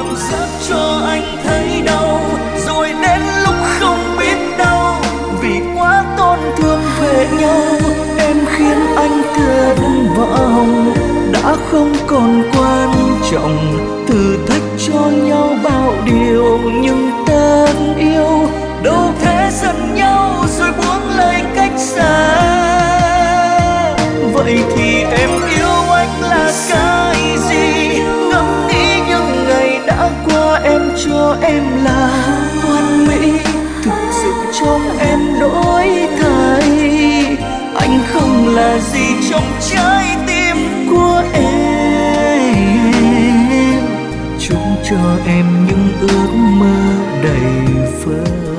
lòng rất cho anh thấy đau, rồi đến lúc không biết đâu vì quá tổn thương về nhau, em khiến anh tuyệt vọng, đã không còn quan trọng. Thử thách cho nhau bao điều, nhưng ta yêu đâu thể giận nhau rồi buông lời cách xa. Vậy thì em yêu anh là cái gì? Ngẫm nghĩ những ngày đã qua, em cho em là hoàn mỹ, thực sự trong em đổi thay. Anh không là gì trong trái tim của em, chúc cho em những ước mơ đầy phấn.